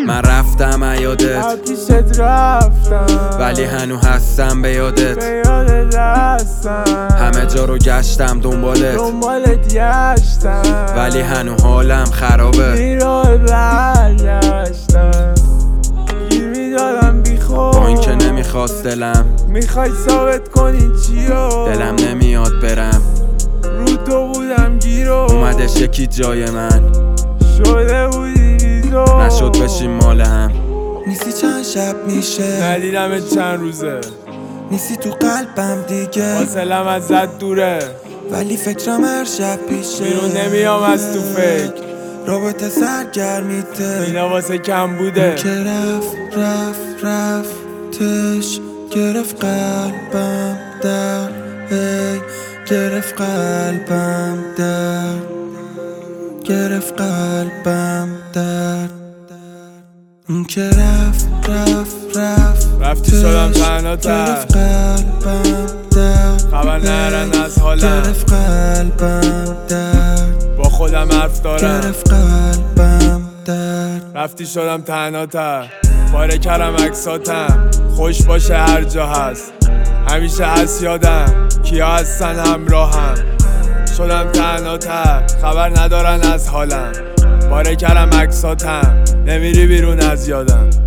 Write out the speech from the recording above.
من رفتم ایادت پیشت رفتم ولی هنو هستم به یادت هستم همه جا رو گشتم دنبالت گشتم ولی هنو حالم خرابه بیراه برگشتم گیر میدادم بی خود با این که نمیخواست دلم میخوای ثابت کنی چیو دلم نمیاد برم رو تو بودم گیرو اومدش یکی جای من شده بودی بیزو نشد بشیم مال هم نیستی چند شب میشه ندیدمت چند روزه نیستی تو قلبم دیگه فاصلم ازت دوره ولی فکرم هر شب پیشه بیرون نمیام از تو فکر رابطه سرگرمیته اینا واسه کم بوده که رفتش گرفت قلبم در گرفت قلبم در گرفت قلبم در اون که رفتی شدم تنها گرفت قلبم در خبر نرن از حالم گرفت قلبم در با خودم حرف دارم گرفت قلبم در رفتی شدم تنها تر پاره کردم عکساتم خوش باشه هر جا هست همیشه هست یادم کیا هستن همراهم شدم تنها تر خبر ندارن از حالم پاره کردم عکساتم نمیری بیرون از یادم